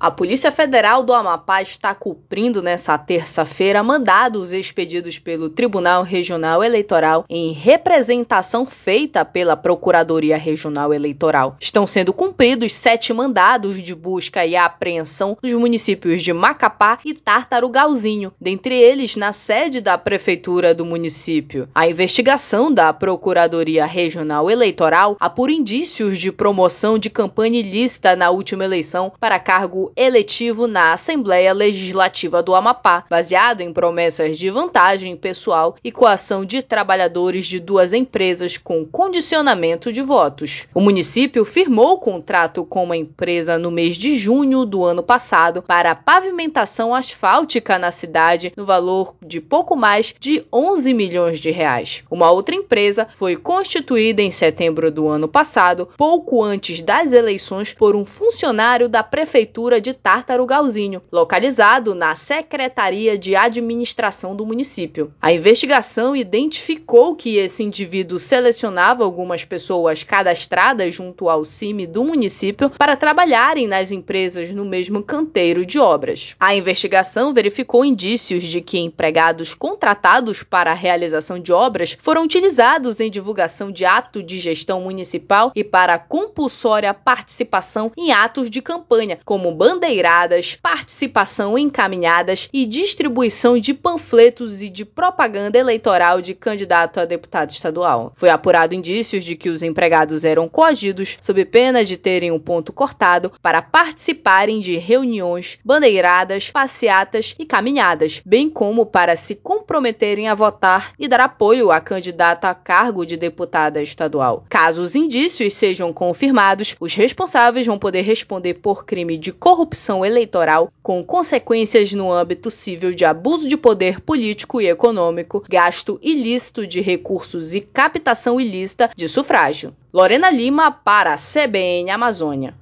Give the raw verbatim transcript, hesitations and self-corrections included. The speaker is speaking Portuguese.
A Polícia Federal do Amapá está cumprindo nesta terça-feira mandados expedidos pelo Tribunal Regional Eleitoral em representação feita pela Procuradoria Regional Eleitoral. Estão sendo cumpridos sete mandados de busca e apreensão nos municípios de Macapá e Tartarugalzinho, dentre eles na sede da Prefeitura do município. A investigação da Procuradoria Regional Eleitoral apura indícios de promoção de campanha ilícita na última eleição para cargo eletivo na Assembleia Legislativa do Amapá, baseado em promessas de vantagem pessoal e coação de trabalhadores de duas empresas com condicionamento de votos. O município firmou contrato com uma empresa no mês de junho do ano passado para pavimentação asfáltica na cidade no valor de pouco mais de onze milhões de reais. Uma outra empresa foi constituída em setembro do ano passado, pouco antes das eleições, por um funcionário da Prefeitura de Tartarugalzinho, localizado na Secretaria de Administração do município. A investigação identificou que esse indivíduo selecionava algumas pessoas cadastradas junto ao C I M do município para trabalharem nas empresas no mesmo canteiro de obras. A investigação verificou indícios de que empregados contratados para a realização de obras foram utilizados em divulgação de ato de gestão municipal e para compulsória participação em atos de campanha, como bandeiradas, participação em caminhadas e distribuição de panfletos e de propaganda eleitoral de candidato a deputado estadual. Foi apurado indícios de que os empregados eram coagidos, sob pena de terem um ponto cortado, para participarem de reuniões, bandeiradas, passeatas e caminhadas, bem como para se comprometerem a votar e dar apoio à candidata a cargo de deputada estadual. Caso os indícios sejam confirmados, os responsáveis vão poder responder por crime de corrupção eleitoral, com consequências no âmbito civil de abuso de poder político e econômico, gasto ilícito de recursos e captação ilícita de sufrágio. Lorena Lima para a C B N Amazônia.